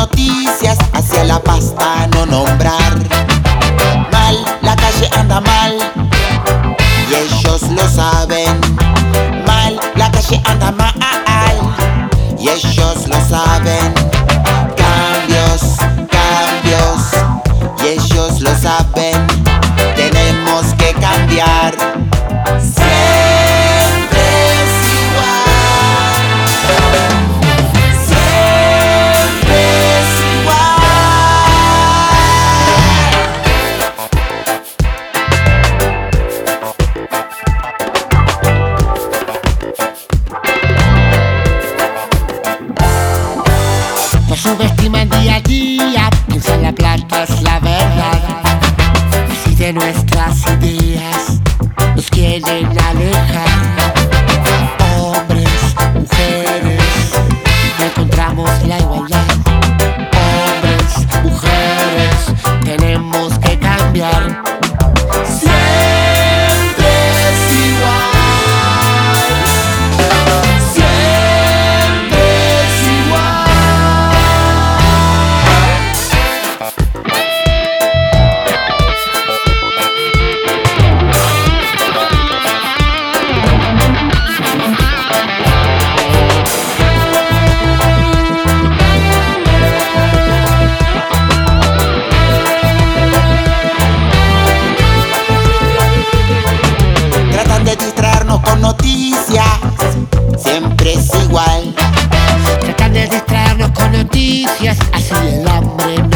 noticias hacia la pasta no nombrar. Mal, la calle anda mal y ellos lo saben. Mal, la calle anda mal y ellos lo saben. Cambios, cambios y ellos lo saben. Tenemos que cambiar. Siempre es igual. Siempre es Nos subestiman día a día, piensan la plata es la verdad. Así de nuestras ideas nos quieren alejar. Hombres, mujeres, no encontramos la igualdad. Hombres, mujeres, tenemos que cambiar. Siempre es igual. Siempre es igual. Tratan de distraernos con noticias. Siempre es igual. Tratan de distraernos con noticias, así el hambre